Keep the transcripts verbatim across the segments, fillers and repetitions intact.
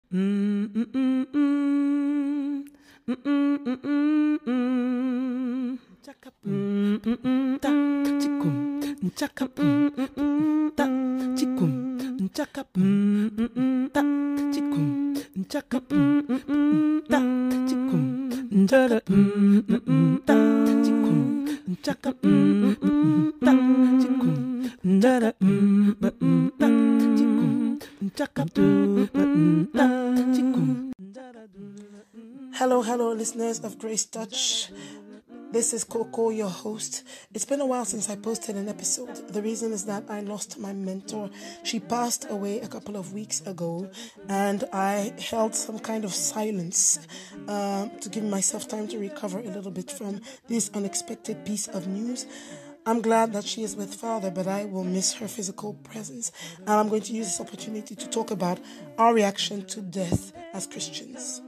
Hello, hello, listeners of Grace Touch. This is Coco, your host. It's been a while since I posted an episode. The reason is that I lost my mentor. She passed away a couple of weeks ago, and I held some kind of silence uh, to give myself time to recover a little bit from this unexpected piece of news. I'm glad that she is with Father, but I will miss her physical presence. And I'm going to use this opportunity to talk about our reaction to death as Christians.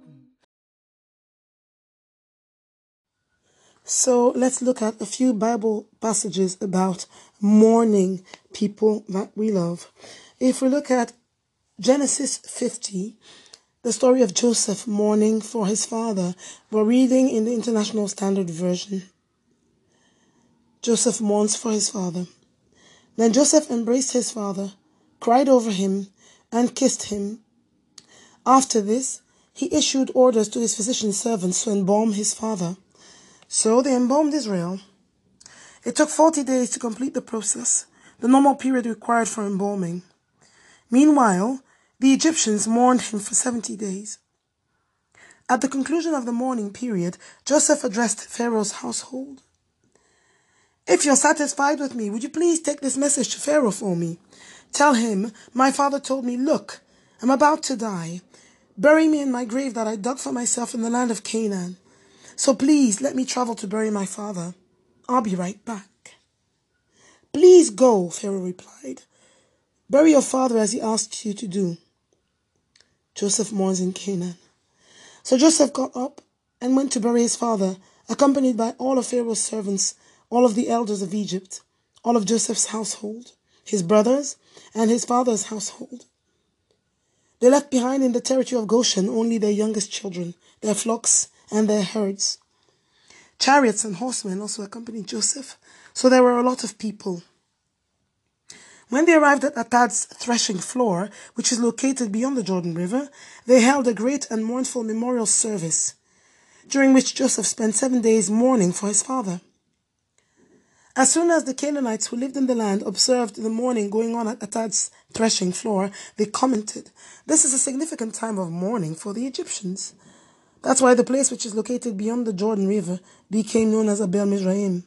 So let's look at a few Bible passages about mourning people that we love. If we look at Genesis fifty, the story of Joseph mourning for his father, we're reading in the International Standard Version. Joseph mourns for his father. Then Joseph embraced his father, cried over him, and kissed him. After this, he issued orders to his physician servants to embalm his father. So they embalmed Israel. It took forty days to complete the process, the normal period required for embalming. Meanwhile, the Egyptians mourned him for seventy days. At the conclusion of the mourning period, Joseph addressed Pharaoh's household. "If you're satisfied with me, would you please take this message to Pharaoh for me? Tell him, my father told me, look, I'm about to die. Bury me in my grave that I dug for myself in the land of Canaan. So please let me travel to bury my father. I'll be right back." "Please go," Pharaoh replied. "Bury your father as he asked you to do." Joseph mourns in Canaan. So Joseph got up and went to bury his father, accompanied by all of Pharaoh's servants, all of the elders of Egypt, all of Joseph's household, his brothers, and his father's household. They left behind in the territory of Goshen only their youngest children, their flocks, and their herds. Chariots and horsemen also accompanied Joseph, so there were a lot of people. When they arrived at Atad's threshing floor, which is located beyond the Jordan River, they held a great and mournful memorial service, during which Joseph spent seven days mourning for his father. As soon as the Canaanites who lived in the land observed the mourning going on at Atad's threshing floor, they commented, "This is a significant time of mourning for the Egyptians." That's why the place which is located beyond the Jordan River became known as Abel Mizraim.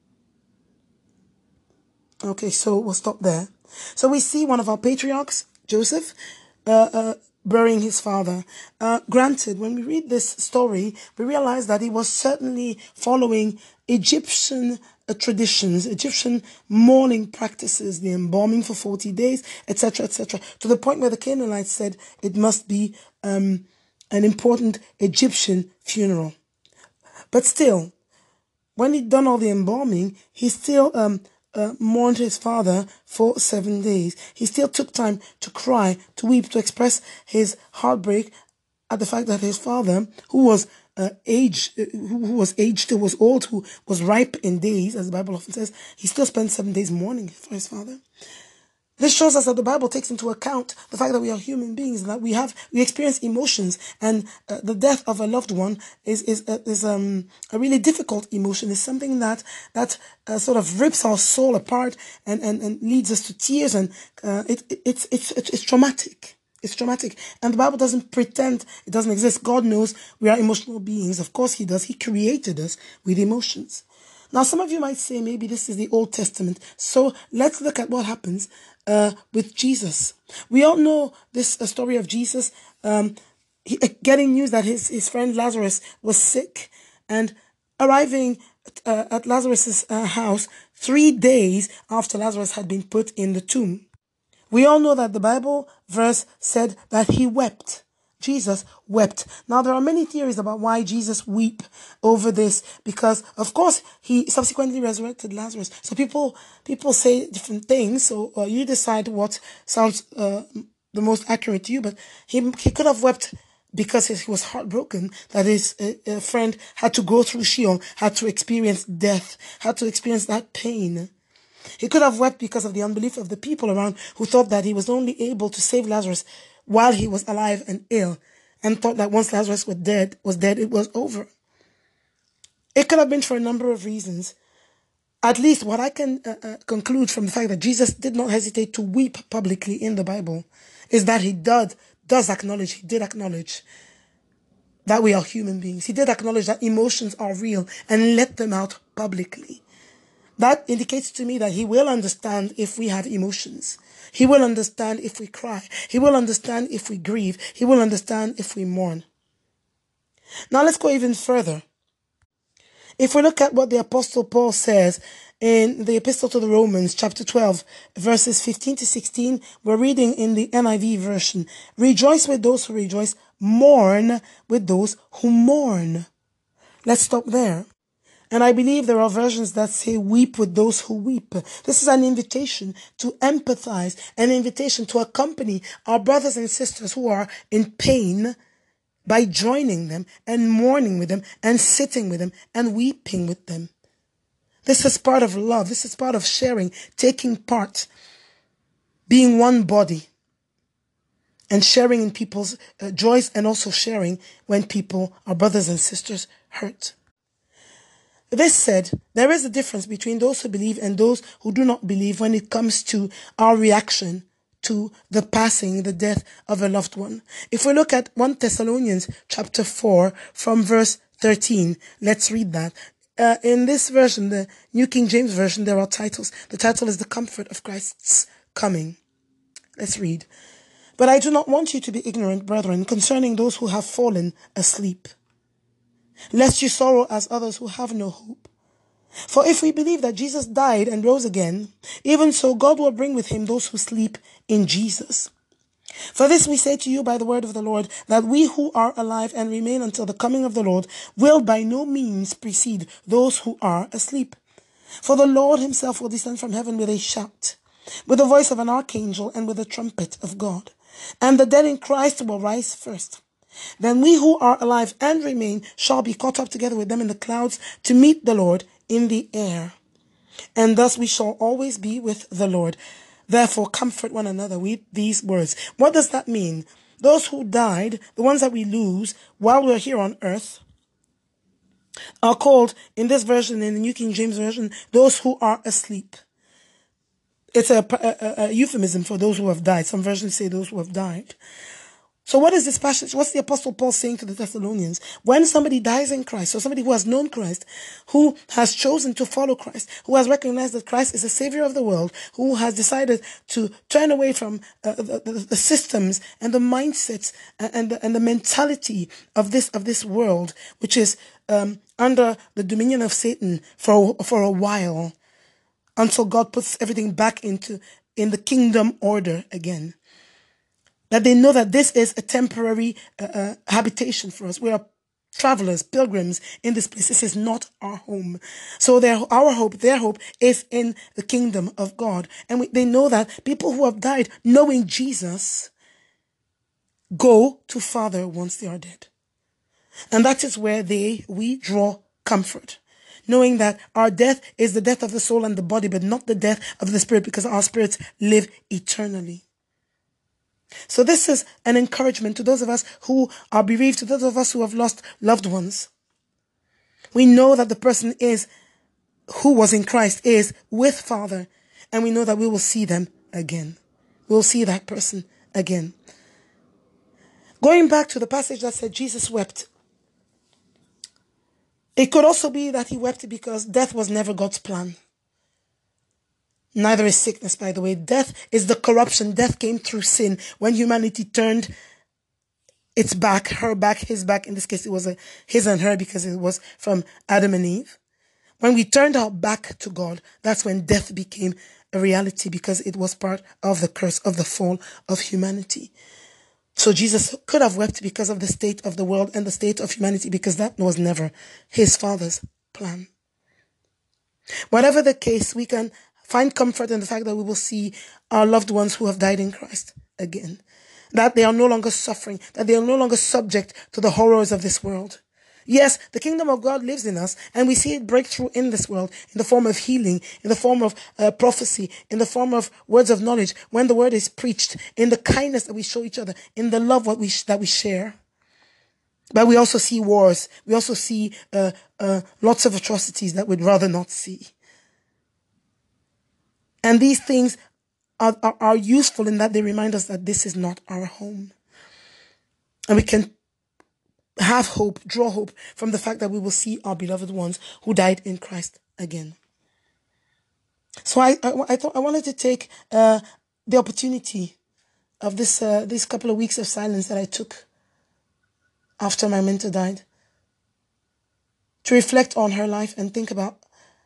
Okay, so we'll stop there. So we see one of our patriarchs, Joseph, uh, uh, burying his father. Uh, granted, when we read this story, we realize that he was certainly following Egyptian uh, traditions, Egyptian mourning practices, the embalming for forty days, et cetera, et cetera, to the point where the Canaanites said it must be um, an important Egyptian funeral. But still, when he'd done all the embalming, he still um, uh, mourned his father for seven days. He still took time to cry, to weep, to express his heartbreak at the fact that his father, who was uh, aged, who was aged, who was old, who was ripe in days, as the Bible often says, he still spent seven days mourning for his father. This shows us that the Bible takes into account the fact that we are human beings, and that we have we experience emotions, and uh, the death of a loved one is is uh, is um a really difficult emotion. It's something that that uh, sort of rips our soul apart and, and, and leads us to tears, and uh, it, it it's it's it's traumatic. It's traumatic, and the Bible doesn't pretend it doesn't exist. God knows we are emotional beings. Of course, He does. He created us with emotions. Now, some of you might say maybe this is the Old Testament. So let's look at what happens uh, with Jesus. We all know this uh, story of Jesus um, he, uh, getting news that his, his friend Lazarus was sick, and arriving uh, at Lazarus' uh, house three days after Lazarus had been put in the tomb. We all know that the Bible verse said that he wept. Jesus wept. Now, there are many theories about why Jesus wept over this, because, of course, he subsequently resurrected Lazarus. So people people say different things. So uh, you decide what sounds uh, the most accurate to you, but he, he could have wept because he was heartbroken that his uh, uh, friend had to go through Sheol, had to experience death, had to experience that pain. He could have wept because of the unbelief of the people around who thought that he was only able to save Lazarus while he was alive and ill, and thought that once Lazarus was dead, was dead, it was over. It could have been for a number of reasons. At least what I can uh, uh, conclude from the fact that Jesus did not hesitate to weep publicly in the Bible is that he did, does acknowledge, he did acknowledge that we are human beings. He did acknowledge that emotions are real and let them out publicly. That indicates to me that he will understand if we have emotions. He will understand if we cry. He will understand if we grieve. He will understand if we mourn. Now let's go even further. If we look at what the Apostle Paul says in the Epistle to the Romans, chapter twelve, verses fifteen to sixteen, we're reading in the N I V version. Rejoice with those who rejoice, mourn with those who mourn. Let's stop there. And I believe there are versions that say weep with those who weep. This is an invitation to empathize, an invitation to accompany our brothers and sisters who are in pain by joining them and mourning with them and sitting with them and weeping with them. This is part of love. This is part of sharing, taking part, being one body, and sharing in people's uh, joys, and also sharing when people, our brothers and sisters, hurt. This said, there is a difference between those who believe and those who do not believe when it comes to our reaction to the passing, the death of a loved one. If we look at First Thessalonians chapter four from verse thirteen, let's read that. Uh, in this version, the New King James Version, there are titles. The title is The Comfort of Christ's Coming. Let's read. But I do not want you to be ignorant, brethren, concerning those who have fallen asleep, lest you sorrow as others who have no hope. For if we believe that Jesus died and rose again, even so God will bring with him those who sleep in Jesus. For this we say to you by the word of the Lord, that we who are alive and remain until the coming of the Lord will by no means precede those who are asleep. For the Lord himself will descend from heaven with a shout, with the voice of an archangel, and with the trumpet of God. And the dead in Christ will rise first. Then we who are alive and remain shall be caught up together with them in the clouds to meet the Lord in the air. And thus we shall always be with the Lord. Therefore comfort one another with these words. What does that mean? Those who died, the ones that we lose while we're here on earth, are called, in this version, in the New King James Version, those who are asleep. It's a, a, a euphemism for those who have died. Some versions say those who have died. So what is this passage? What's the Apostle Paul saying to the Thessalonians? When somebody dies in Christ, or somebody who has known Christ, who has chosen to follow Christ, who has recognized that Christ is the Savior of the world, who has decided to turn away from uh, the, the, the systems and the mindsets and, and, the, and the mentality of this of this world, which is um, under the dominion of Satan for for a while, until God puts everything back into in the kingdom order again. That they know that this is a temporary uh, uh, habitation for us. We are travelers, pilgrims in this place. This is not our home. So their, our hope, their hope is in the kingdom of God. And we, they know that people who have died knowing Jesus go to Father once they are dead. And that is where they, we draw comfort. Knowing that our death is the death of the soul and the body, but not the death of the spirit, because our spirits live eternally. So this is an encouragement to those of us who are bereaved, to those of us who have lost loved ones. We know that the person is, who was in Christ, is with Father, and we know that we will see them again. We'll see that person again. Going back to the passage that said Jesus wept, it could also be that he wept because death was never God's plan. Neither is sickness, by the way. Death is the corruption. Death came through sin. When humanity turned its back, her back, his back. In this case, it was a his and her because it was from Adam and Eve. When we turned our back to God, that's when death became a reality, because it was part of the curse of the fall of humanity. So Jesus could have wept because of the state of the world and the state of humanity, because that was never his Father's plan. Whatever the case, we can find comfort in the fact that we will see our loved ones who have died in Christ again. that they are no longer suffering, that they are no longer subject to the horrors of this world. Yes, the kingdom of God lives in us, and we see it break through in this world in the form of healing, in the form of uh, prophecy, in the form of words of knowledge, when the word is preached, in the kindness that we show each other, in the love what we sh- that we share. But we also see wars. We also see uh, uh, lots of atrocities that we'd rather not see. And these things are, are, are useful in that they remind us that this is not our home. And we can have hope, draw hope from the fact that we will see our beloved ones who died in Christ again. So I I, I thought I wanted to take uh, the opportunity of this uh, these couple of weeks of silence that I took after my mentor died to reflect on her life and think about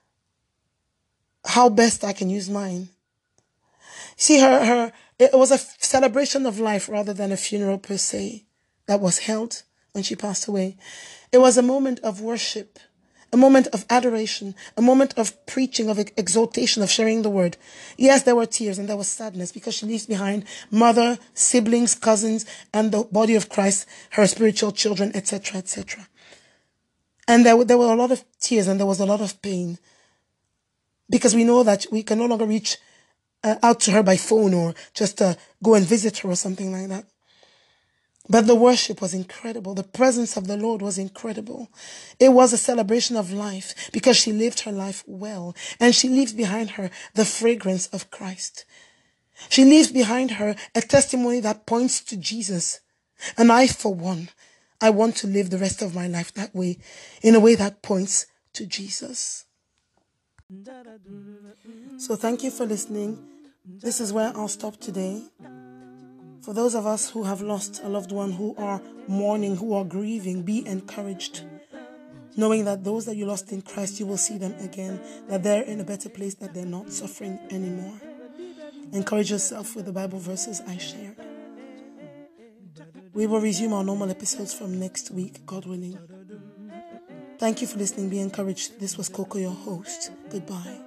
how best I can use mine. See, her her it was a celebration of life rather than a funeral per se that was held when she passed away. It was a moment of worship, a moment of adoration, a moment of preaching, of exaltation, of sharing the word. Yes, there were tears and there was sadness because she leaves behind mother, siblings, cousins, and the body of Christ, her spiritual children, et cetera, et cetera. And there, there were a lot of tears and there was a lot of pain because we know that we can no longer reach uh, out to her by phone or just uh, go and visit her or something like that. But the worship was incredible. The presence of the Lord was incredible. It was a celebration of life because she lived her life well. And she leaves behind her the fragrance of Christ. She leaves behind her a testimony that points to Jesus. And I, for one, I want to live the rest of my life that way, in a way that points to Jesus. So thank you for listening. This is where I'll stop today. For those of us who have lost a loved one, who are mourning, who are grieving, be encouraged, knowing that those that you lost in Christ, you will see them again, that they're in a better place, that they're not suffering anymore. Encourage yourself with the Bible verses I shared. We will resume our normal episodes from next week, God willing. Thank you for listening. Be encouraged. This was Coco, your host. Goodbye.